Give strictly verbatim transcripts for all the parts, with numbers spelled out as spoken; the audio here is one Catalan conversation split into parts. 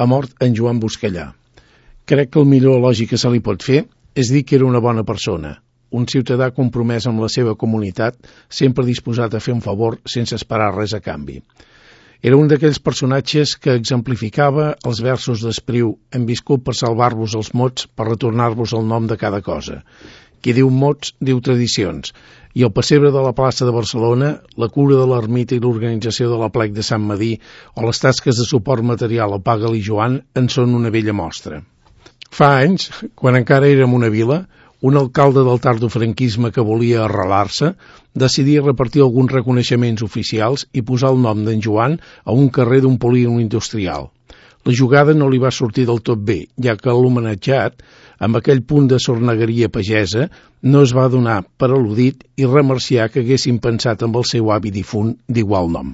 ha mort en Joan Busquellà. Crec que el millor elogi que se li pot fer és dir que era una bona persona, un ciutadà compromès amb la seva comunitat, sempre disposat a fer un favor sense esperar res a canvi. Era un d'aquells personatges que exemplificava els versos d'Espriu «Hem viscut per salvar-vos els mots, per retornar-vos el nom de cada cosa». Qui diu mots, diu tradicions, i el pessebre de la plaça de Barcelona, la cura de l'ermita i l'organització de l'aplec de Sant Medir o les tasques de suport material a Pagal i Joan en són una bella mostra. Fa anys, quan encara érem una vila, un alcalde del tardofranquisme que volia arrelar-se decidia repartir alguns reconeixements oficials i posar el nom d'en Joan a un carrer d'un polígon industrial. La jugada no li va sortir del tot bé, ja que l'homenatjat, amb aquell punt de sornegueria pagesa, no es va donar per al·ludit i remerciar que haguessin pensat amb el seu avi difunt d'igual nom.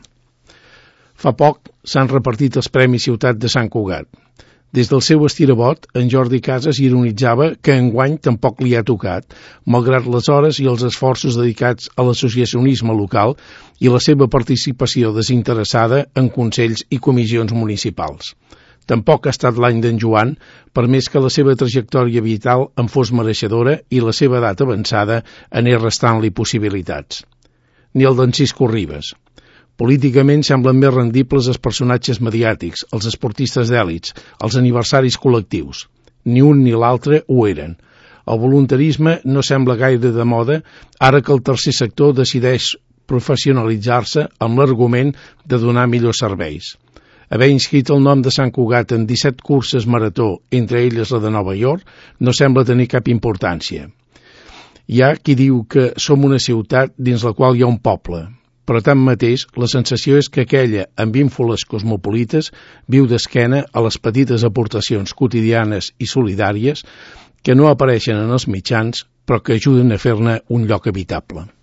Fa poc s'han repartit els Premis Ciutat de Sant Cugat. Des del seu estirabot, en Jordi Casas ironitzava que enguany tampoc li ha tocat, malgrat les hores i els esforços dedicats a l'associacionisme local i la seva participació desinteressada en consells i comissions municipals. Tampoc ha estat l'any d'en Joan, per més que la seva trajectòria vital en fos mereixedora i la seva edat avançada anés restant-li possibilitats. Ni el d'en Cisco Ribes. Políticament semblen més rendibles els personatges mediàtics, els esportistes d'èlits, els aniversaris col·lectius. Ni un ni l'altre ho eren. El voluntarisme no sembla gaire de moda ara que el tercer sector decideix professionalitzar-se amb l'argument de donar millors serveis. Haver inscrit el nom de Sant Cugat en disset curses marató, entre elles la de Nova York, no sembla tenir cap importància. Hi ha qui diu que som una ciutat dins la qual hi ha un poble, però tanmateix la sensació és que aquella amb ínfoles cosmopolites viu d'esquena a les petites aportacions quotidianes i solidàries que no apareixen en els mitjans però que ajuden a fer-ne un lloc habitable.